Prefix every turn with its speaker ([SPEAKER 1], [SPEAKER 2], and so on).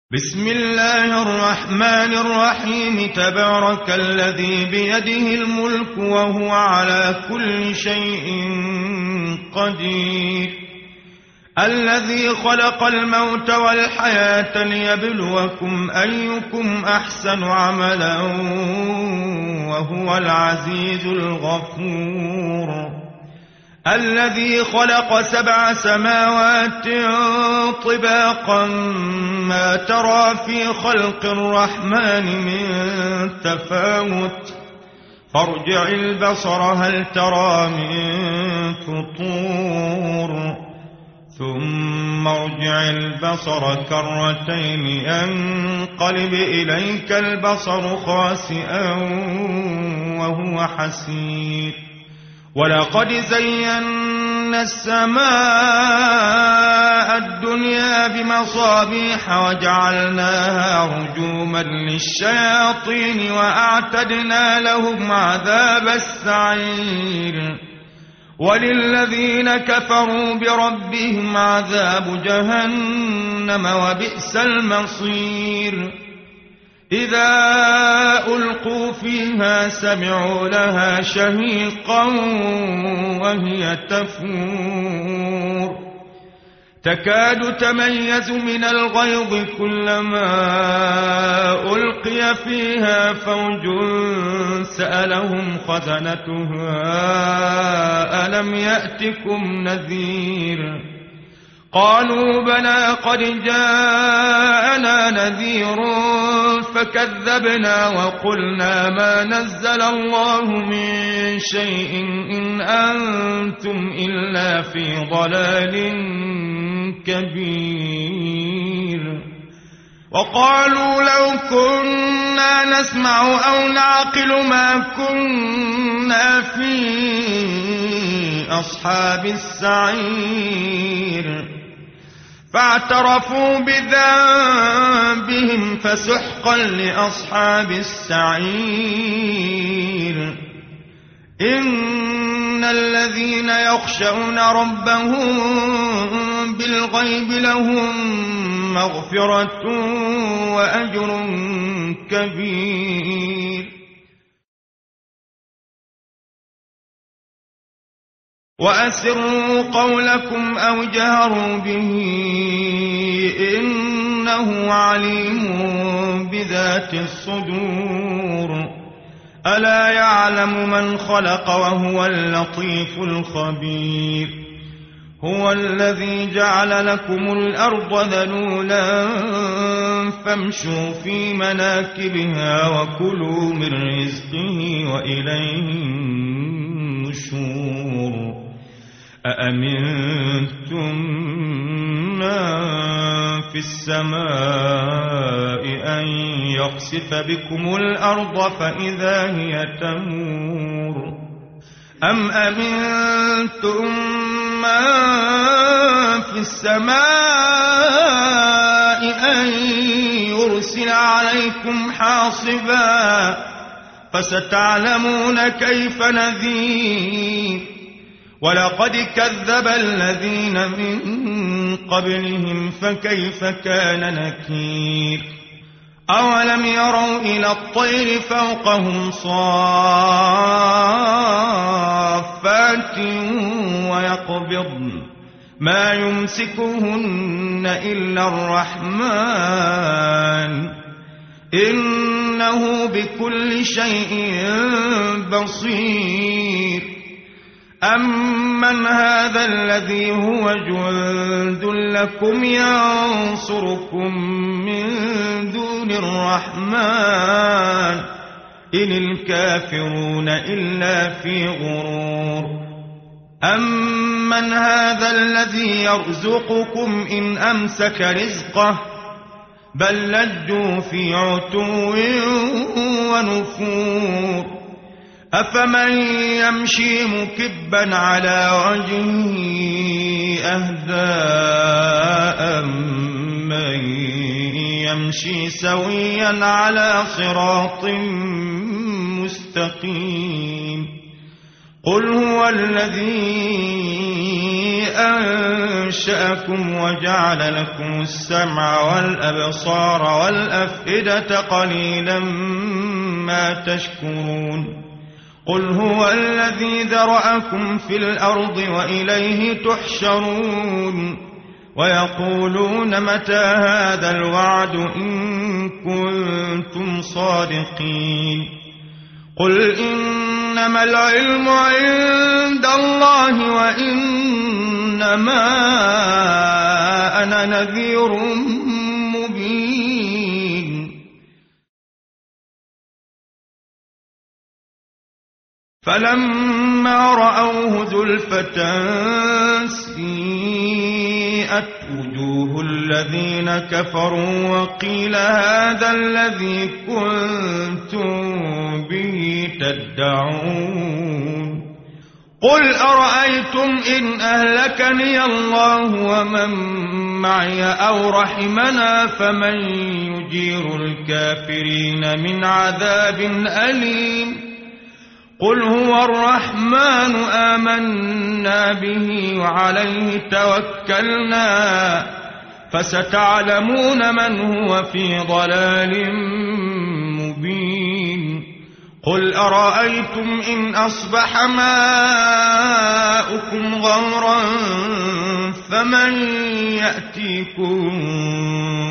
[SPEAKER 1] بسم الله الرحمن الرحيم تبارك الذي بيده الملك وهو على كل شيء قدير الذي خلق الموت والحياة ليبلوكم أيكم أحسن عملا وهو العزيز الغفور الذي خلق 7 سماوات طباقا ما ترى في خلق الرحمن من تفاوت فارجع البصر هل ترى من فطور ثم ارجع البصر كرتين ينقلب إليك البصر خاسئا وهو حسير ولقد زينا السماء الدنيا بمصابيح وجعلناها رجوما للشياطين وأعتدنا لهم عذاب السعير وللذين كفروا بربهم عذاب جهنم وبئس المصير إذا ألقوا فيها سمعوا لها شهيقا وهي تفور تكاد تميز من الغيظ كلما ألقي فيها فوج سألهم خزنتها ألم يأتكم نذير قالوا بلى قد جاءنا نذير فكذبنا وقلنا ما نزل الله من شيء إن أنتم إلا في ضلال كبير وقالوا لو كنا نسمع أو نعقل ما كنا في أصحاب السعير فاعترفوا بذنبهم فسحقا لأصحاب السعير إن الذين يخشون ربهم بالغيب لهم مغفرة وأجر كبير وأسروا قولكم أو جهروا به إنه عليم بذات الصدور ألا يعلم من خلق وهو اللطيف الخبير هو الذي جعل لكم الأرض ذلولا فامشوا في مناكبها وكلوا من رزقه وإليه النشور أأمنتم من في السماء أن يخسف بكم الأرض فإذا هي تمور أم أمنتم من في السماء أن يرسل عليكم حاصبا فستعلمون كيف نذير ولقد كذب الذين من قبلهم فكيف كان نكير أولم يروا إلى الطير فوقهم صافات ويقبضن ما يمسكهن إلا الرحمن إنه بكل شيء بصير أمن هذا الذي هو جند لكم ينصركم من دون الرحمن إن الكافرون إلا في غرور أمن هذا الذي يرزقكم إن أمسك رزقه بل لجوا في عتو ونفور أفمن يمشي مكبا على وجهه أهدى من يمشي سويا على صراط مستقيم قل هو الذي أنشأكم وجعل لكم السمع والأبصار والأفئدة قليلا ما تشكرون قل هو الذي ذرأكم في الأرض وإليه تحشرون ويقولون متى هذا الوعد إن كنتم صادقين قل إنما العلم عند الله وإنما أنا نذير مبين فلما رأوه زلفة سيئت وجوه الذين كفروا وقيل هذا الذي كنتم به تدعون قل أرأيتم إن أهلكني الله ومن معي أو رحمنا فمن يجير الكافرين من عذاب أليم قل هو الرحمن آمنا به وعليه توكلنا فستعلمون من هو في ضلال مبين قل أرأيتم إن أصبح ماؤكم غورا فمن يأتيكم